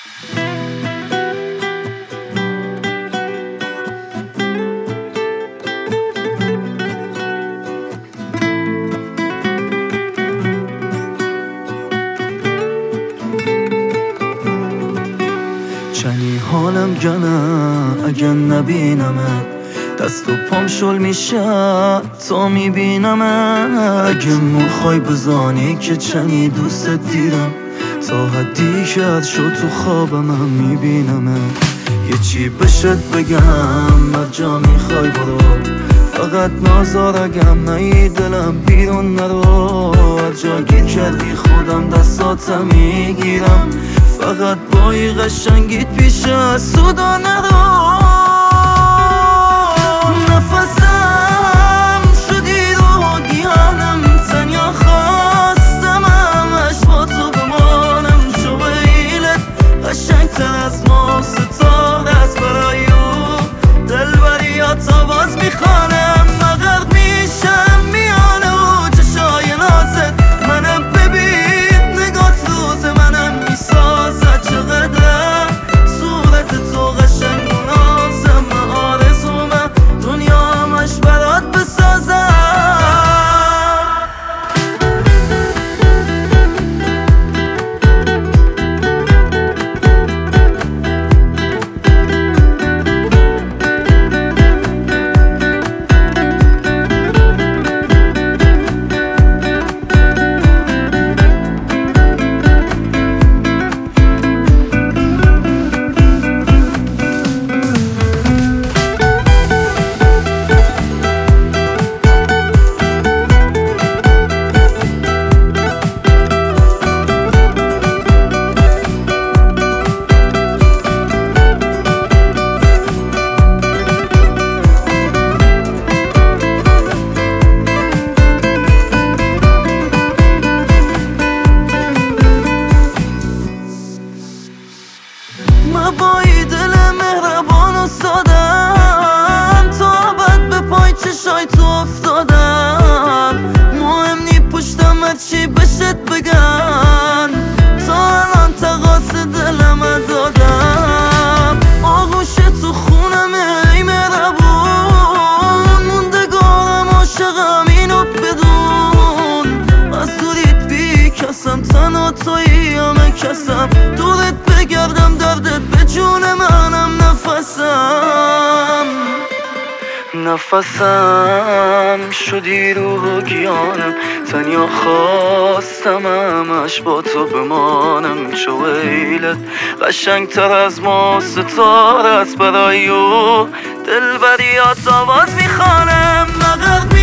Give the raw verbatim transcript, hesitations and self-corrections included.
چنی حالم گنه اگه نبینمت، دست و پام شل میشه تا میبینمت. اگه میخوای بزانی که چنی دوست دیرم، تا حدی که حد شد تو خوابم هم میبینمت. یه چی بشت بگم هر جا میخوای برو، فقط نازارگم نهی دلم بیرون نرو. هر جا گیر کردی خودم دستاتم میگیرم، فقط بایی قشنگیت پیش از سودا نرو. نفسم شدی رو گیانم، تنیا خواستم همش با تو بمانم. چو ویلت قشنگتر از ما ستاره است برای او، دلبری ها تا باز میخوانم. مغرق میشم میانه و چشای نازت، منم ببین نگات روز منم میسازد. چقدر صورت تو قشنگ و نازم، من آرزومم دنیا همش برات بسازم. مبایی دل مهربان و سادم، تا ابد به پای چشای تو افتادم. مهم نی پشتم هرچی بشت بگن، تا الان تقاس دلم دادم. آغوش تو خونم ای مهربون، موندگارم عاشقم اینو بدون. مسئولیت بی کسم تنها تویی همه کسم، دورت بگردم دردت به جون منم. نفسم نفسم شدی روح و گیانم، تنیا خواستم همش با تو بمانم. چو ویلت قشنگتر از ما ستاره است برای او، دلبری ها تا باز میخوانم. مغرق